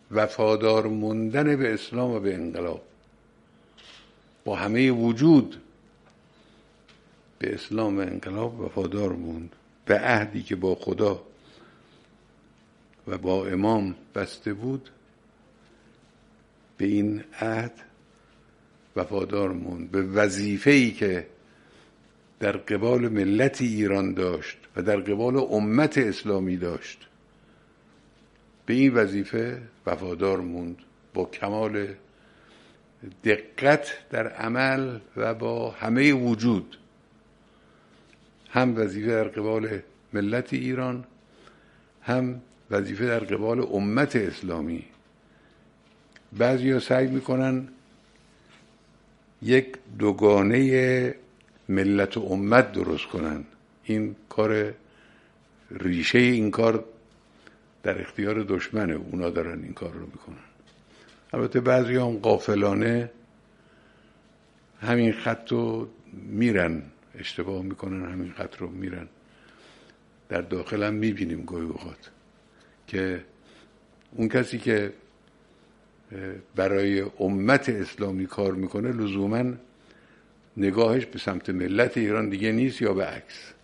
وفادار موندن به اسلام و به انقلاب، با همه وجود به اسلام و انقلاب وفادار موند، به عهدی که با خدا و با امام بسته بود، به این عهد وفادار موند، به وظیفه‌ای که در قبال ملت ایران داشت و در قبال امت اسلامی داشت، به این وظیفه وفادار موند با کمال دقت در عمل و با همه وجود، هم وظیفه در قبال ملت ایران، هم وظیفه در قبال امت اسلامی. بعضیا سعی میکنن یک دوگانه ملت و امت درست کنن. این کار، ریشه این کار در اختیار دشمنه، اونا دارن این کار رو میکنن. البته بعضی هم غافلانه همین خط رو میرن، اشتباه میکنن، همین خط رو میرن. در داخل هم میبینیم گاهی اوقات که اون کسی که برای امت اسلامی کار میکنه لزوما نگاهش به سمت ملت ایران دیگه نیست یا به عکس.